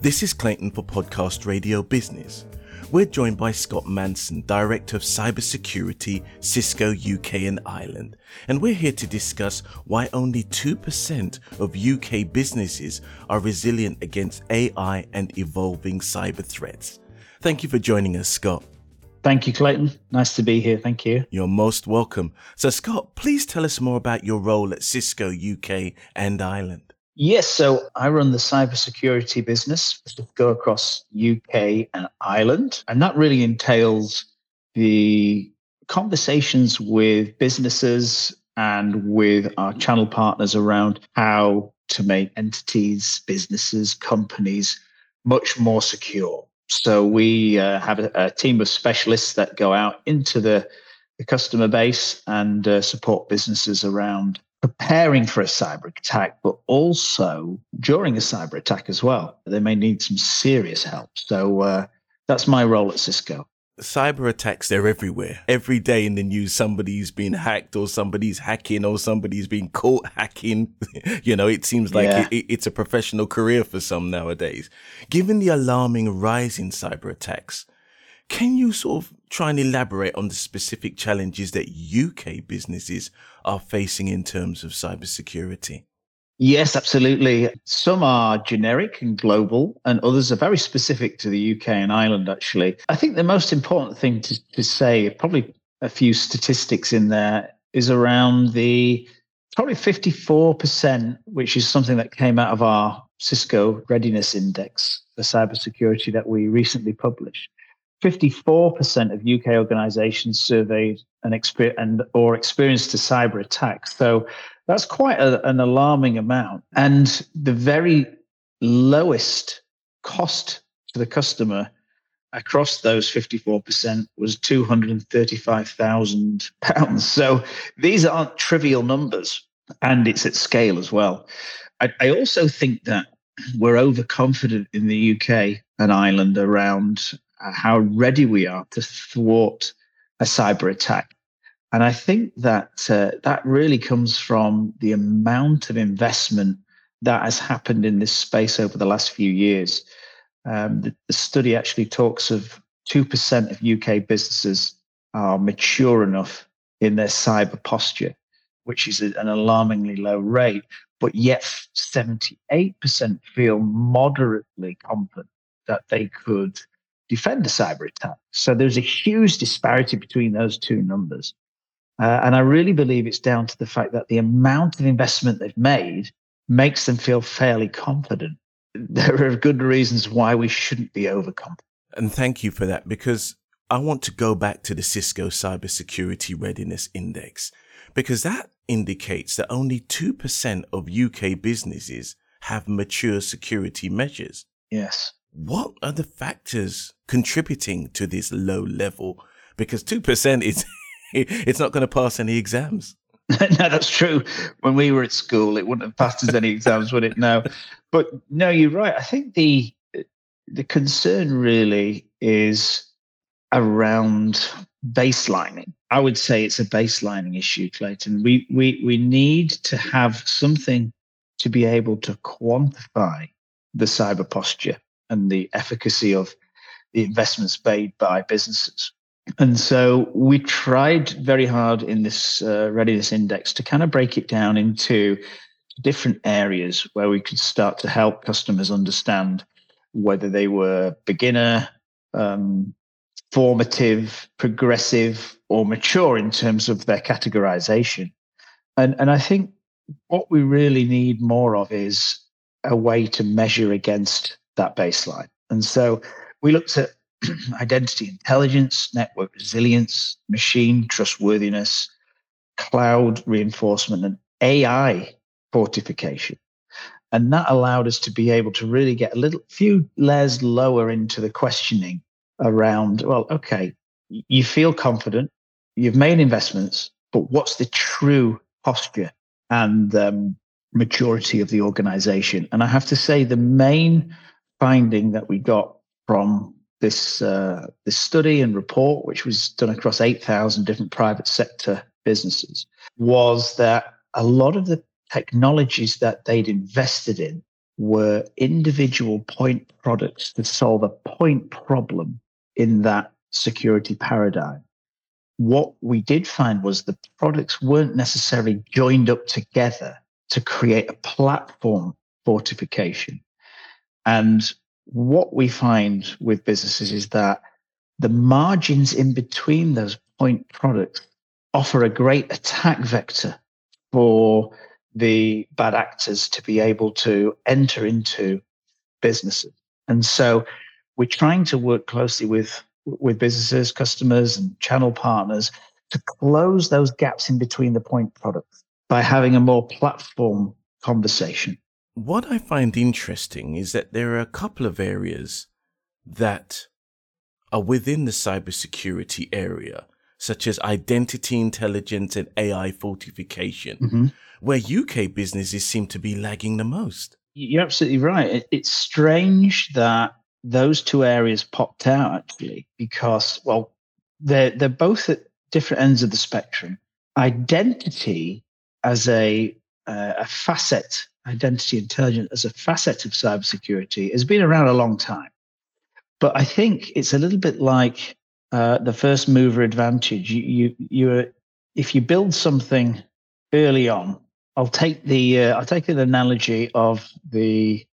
This is Clayton for Podcast Radio Business. We're joined by Scott Manson, Director of Cybersecurity, Cisco UK and Ireland, and we're here to discuss why only 2% of UK businesses are resilient against AI and evolving cyber threats. Thank you for joining us, Scott. Thank you, Clayton. Nice to be here. Thank you. You're most welcome. So, Scott, please tell us more about your role at Cisco UK and Ireland. Yes, so I run the cybersecurity business go across UK and Ireland, and that really entails the conversations with businesses and with our channel partners around how to make entities, businesses, companies much more secure. So we have a team of specialists that go out into the customer base and support businesses around preparing for a cyber attack, but also during a cyber attack as well. They may need some serious help. So that's my role at Cisco. Cyber attacks, they're everywhere. Every day in the news, somebody's been hacked or somebody's hacking or somebody's been caught hacking. It seems like it's a professional career for some nowadays. Given the alarming rise in cyber attacks, can you sort of try and elaborate on the specific challenges that UK businesses are facing in terms of cybersecurity? Yes, absolutely. Some are generic and global, and others are very specific to the UK and Ireland, actually. I think the most important thing to say, probably a few statistics in there, is around the probably 54%, which is something that came out of our Cisco Readiness Index for cybersecurity that we recently published. 54% of UK organizations surveyed or experienced a cyber attack. So that's quite an alarming amount. And the very lowest cost to the customer across those 54% was £235,000. So these aren't trivial numbers, and it's at scale as well. I also think that we're overconfident in the UK and Ireland around how ready we are to thwart a cyber attack. And I think that that really comes from the amount of investment that has happened in this space over the last few years. The study actually talks of 2% of UK businesses are mature enough in their cyber posture, which is an alarmingly low rate, but yet 78% feel moderately confident that they could defend a cyber attack. So there's a huge disparity between those two numbers. And I really believe it's down to the fact that the amount of investment they've made makes them feel fairly confident. There are good reasons why we shouldn't be overconfident. And thank you for that, because I want to go back to the Cisco Cybersecurity Readiness Index, because that indicates that only 2% of UK businesses have mature security measures. Yes. What are the factors contributing to this low level? Because 2% is it's not going to pass any exams. No, that's true. When we were at school, it wouldn't have passed us any exams, would it? No. But no, you're right. I think the concern really is around baselining. I would say it's a baselining issue, Clayton. We need to have something to be able to quantify the cyber posture and the efficacy of the investments made by businesses. And so we tried very hard in this readiness index to kind of break it down into different areas where we could start to help customers understand whether they were beginner, formative, progressive, or mature in terms of their categorization. And I think what we really need more of is a way to measure against that baseline. And so we looked at identity intelligence, network resilience, machine trustworthiness, cloud reinforcement, and AI fortification. And that allowed us to be able to really get a few layers lower into the questioning around, well, okay, you feel confident, you've made investments, but what's the true posture and maturity of the organization? And I have to say the main finding that we got from this study and report, which was done across 8,000 different private sector businesses, was that a lot of the technologies that they'd invested in were individual point products to solve a point problem in that security paradigm. What we did find was the products weren't necessarily joined up together to create a platform fortification. And what we find with businesses is that the margins in between those point products offer a great attack vector for the bad actors to be able to enter into businesses. And so we're trying to work closely with businesses, customers, and channel partners to close those gaps in between the point products by having a more platform conversation. What I find interesting is that there are a couple of areas that are within the cybersecurity area, such as identity intelligence and AI fortification, where UK businesses seem to be lagging the most. You're absolutely right. It's strange that those two areas popped out, actually, because, well, they're both at different ends of the spectrum. Identity as a facet, identity intelligence as a facet of cybersecurity has been around a long time. But I think it's a little bit like the first mover advantage. If you build something early on, I'll take an analogy of the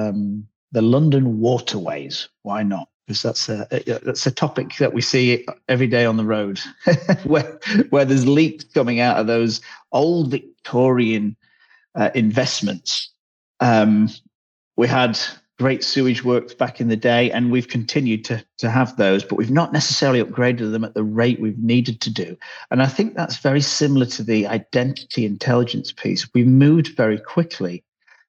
London waterways. Why not? Because that's a topic that we see every day on the road, where there's leaks coming out of those old Victorian investments. We had great sewage works back in the day, and we've continued to have those, but we've not necessarily upgraded them at the rate we've needed to do. And I think that's very similar to the identity intelligence piece. We moved very quickly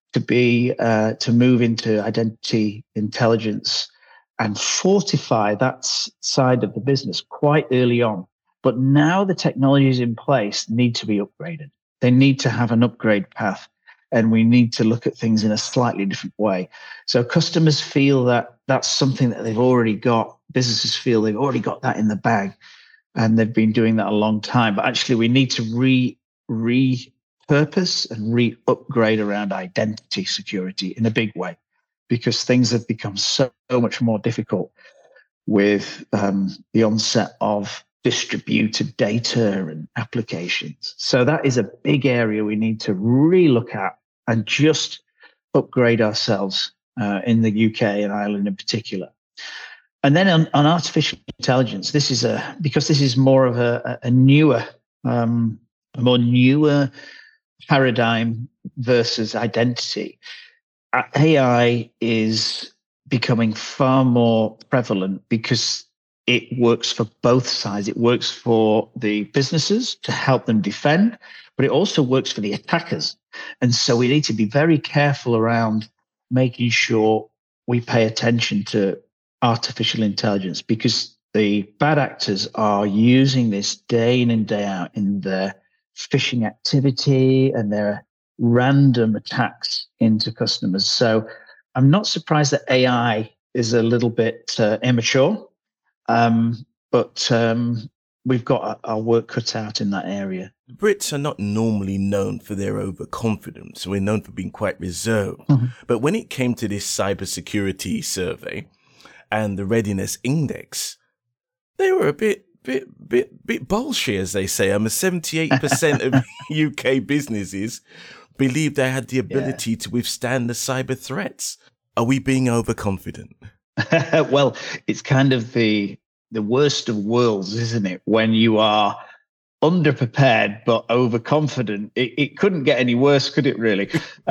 to move into identity intelligence and fortify that side of the business quite early on. But now the technologies in place need to be upgraded. They need to have an upgrade path, and we need to look at things in a slightly different way. So customers feel that that's something that they've already got. Businesses feel they've already got that in the bag, and they've been doing that a long time. But actually, we need to repurpose and re-upgrade around identity security in a big way, because things have become so much more difficult with the onset of distributed data and applications. So that is a big area we need to relook at and just upgrade ourselves in the UK and Ireland in particular. And then on artificial intelligence, because this is more of a more newer paradigm versus identity. AI is becoming far more prevalent because it works for both sides. It works for the businesses to help them defend, but it also works for the attackers. And so we need to be very careful around making sure we pay attention to artificial intelligence, because the bad actors are using this day in and day out in their phishing activity and their random attacks into customers. So I'm not surprised that AI is a little bit immature. But we've got our work cut out in that area. Brits are not normally known for their overconfidence. We're known for being quite reserved. Mm-hmm. But when it came to this cybersecurity survey and the readiness index, they were a bit bolshy, as they say. 78% of UK businesses believed they had the ability to withstand the cyber threats. Are we being overconfident? Well, it's kind of the worst of worlds, isn't it? When you are underprepared but overconfident, it couldn't get any worse, could it? Really?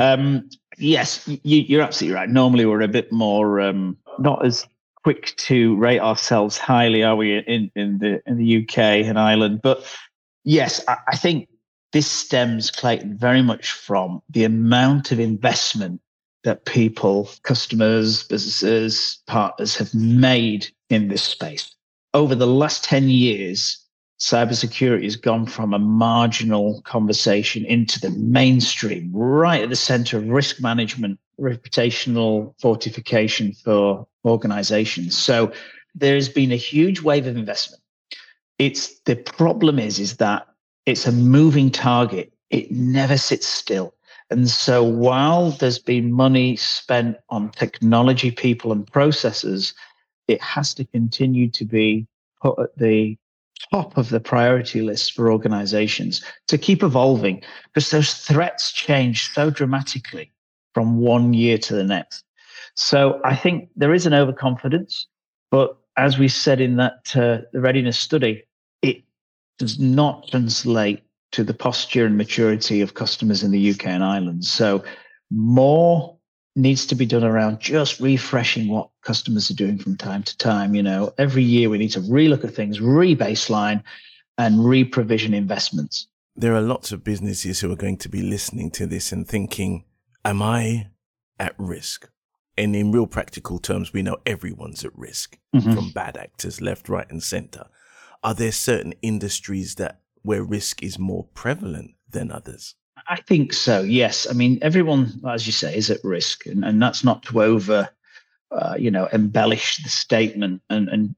Yes, you're absolutely right. Normally, we're a bit more not as quick to rate ourselves highly, are we? In the UK and Ireland, but yes, I think this stems, Clayton, very much from the amount of investment that people, customers, businesses, partners have made in this space. Over the last 10 years, cybersecurity has gone from a marginal conversation into the mainstream, right at the center of risk management, reputational fortification for organizations. So there has been a huge wave of investment. The problem is that it's a moving target. It never sits still. And so while there's been money spent on technology, people, and processes, it has to continue to be put at the top of the priority list for organizations to keep evolving, because those threats change so dramatically from one year to the next. So I think there is an overconfidence, but as we said in that the readiness study, it does not translate to the posture and maturity of customers in the UK and Ireland. So more needs to be done around just refreshing what customers are doing from time to time. Every year we need to relook at things, re-baseline, and re-provision investments. There are lots of businesses who are going to be listening to this and thinking, am I at risk? And in real practical terms, we know everyone's at risk from bad actors, left, right, and center. Are there certain industries where risk is more prevalent than others? I think so, yes. I mean, everyone, as you say, is at risk. And that's not to embellish the statement and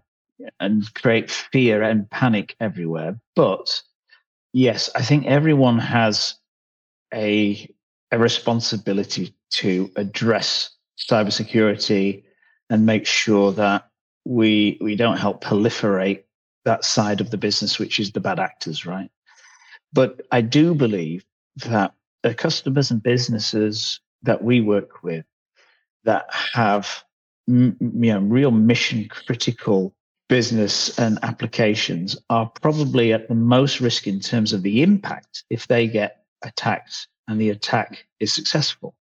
create fear and panic everywhere. But yes, I think everyone has a responsibility to address cybersecurity and make sure that we don't help proliferate that side of the business, which is the bad actors, right? But I do believe that the customers and businesses that we work with that have real mission critical business and applications are probably at the most risk in terms of the impact if they get attacked and the attack is successful.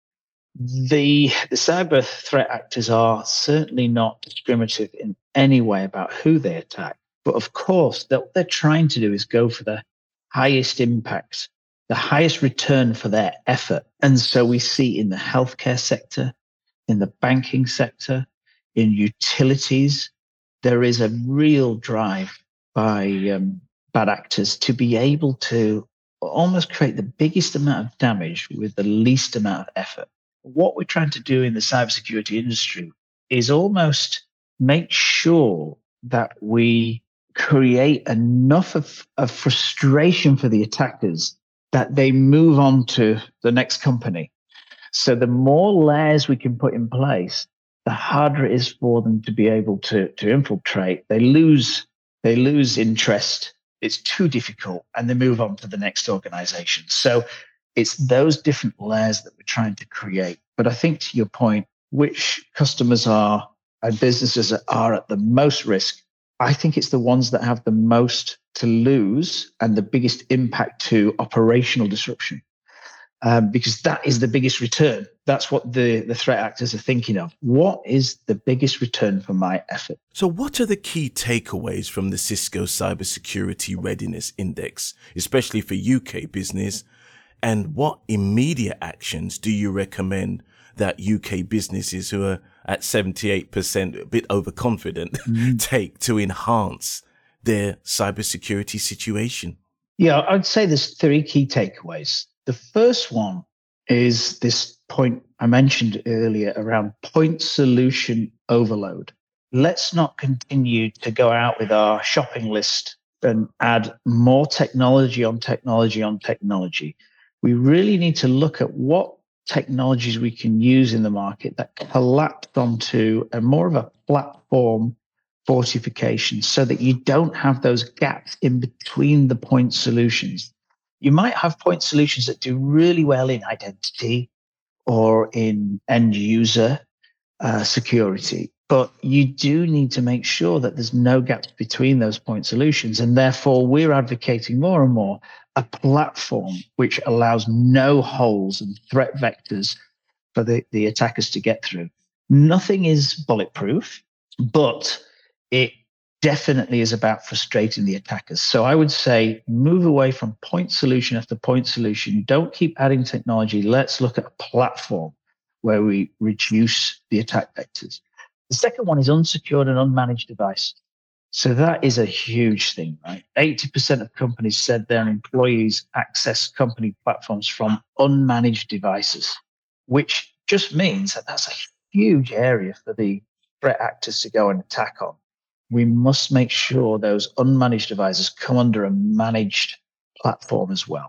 The cyber threat actors are certainly not discriminative in any way about who they attack. But of course, what they're trying to do is go for the highest impact, the highest return for their effort. And so we see in the healthcare sector, in the banking sector, in utilities, there is a real drive by bad actors to be able to almost create the biggest amount of damage with the least amount of effort. What we're trying to do in the cybersecurity industry is almost make sure that we create enough of frustration for the attackers that they move on to the next company. So the more layers we can put in place, the harder it is for them to be able to infiltrate. They lose interest. It's too difficult, and they move on to the next organization. So it's those different layers that we're trying to create. But I think to your point, which customers are and businesses are at the most risk, I think it's the ones that have the most to lose and the biggest impact to operational disruption. Because that is the biggest return. That's what the threat actors are thinking of. What is the biggest return for my effort? So what are the key takeaways from the Cisco Cybersecurity Readiness Index, especially for UK business? And what immediate actions do you recommend that UK businesses who are at 78%, a bit overconfident, take to enhance their cybersecurity situation? Yeah, I'd say there's three key takeaways. The first one is this point I mentioned earlier around point solution overload. Let's not continue to go out with our shopping list and add more technology on technology on technology. We really need to look at what technologies we can use in the market that collapse onto a more of a platform fortification so that you don't have those gaps in between the point solutions. You might have point solutions that do really well in identity or in end user security, but you do need to make sure that there's no gaps between those point solutions. And therefore, we're advocating more and more a platform which allows no holes and threat vectors for the attackers to get through. Nothing is bulletproof, but it definitely is about frustrating the attackers. So I would say move away from point solution after point solution. Don't keep adding technology. Let's look at a platform where we reduce the attack vectors. The second one is unsecured and unmanaged device. So that is a huge thing, right? 80% of companies said their employees access company platforms from unmanaged devices, which just means that that's a huge area for the threat actors to go and attack on. We must make sure those unmanaged devices come under a managed platform as well.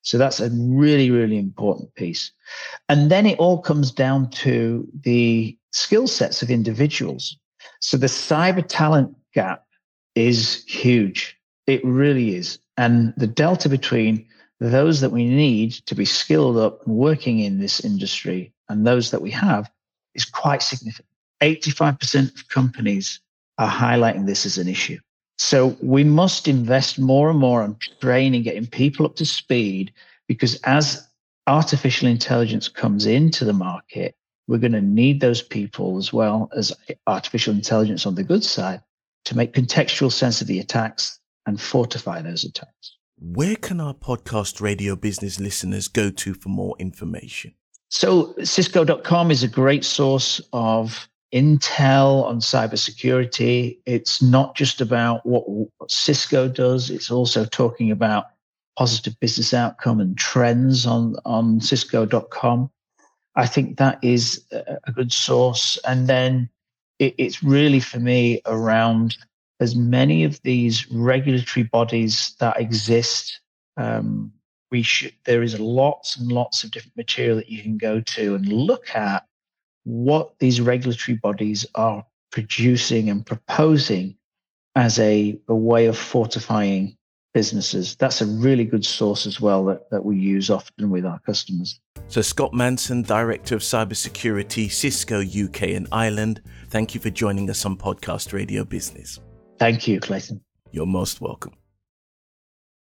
So that's a really, really important piece. And then it all comes down to the skill sets of individuals. So the cyber talent gap is huge. It really is. And the delta between those that we need to be skilled up and working in this industry and those that we have is quite significant. 85% of companies are highlighting this as an issue. So we must invest more and more on training, getting people up to speed, because as artificial intelligence comes into the market, we're going to need those people as well as artificial intelligence on the good side to make contextual sense of the attacks and fortify those attacks. Where can our podcast radio business listeners go to for more information? So Cisco.com is a great source of intel on cybersecurity. It's not just about what Cisco does. It's also talking about positive business outcome and trends on Cisco.com. I think that is a good source. And then it's really, for me, around as many of these regulatory bodies that exist. There is lots and lots of different material that you can go to and look at what these regulatory bodies are producing and proposing as a way of fortifying businesses. That's a really good source as well that we use often with our customers. So Scott Manson, Director of Cybersecurity, Cisco UK and Ireland, thank you for joining us on Podcast Radio Business. Thank you, Clayton. You're most welcome.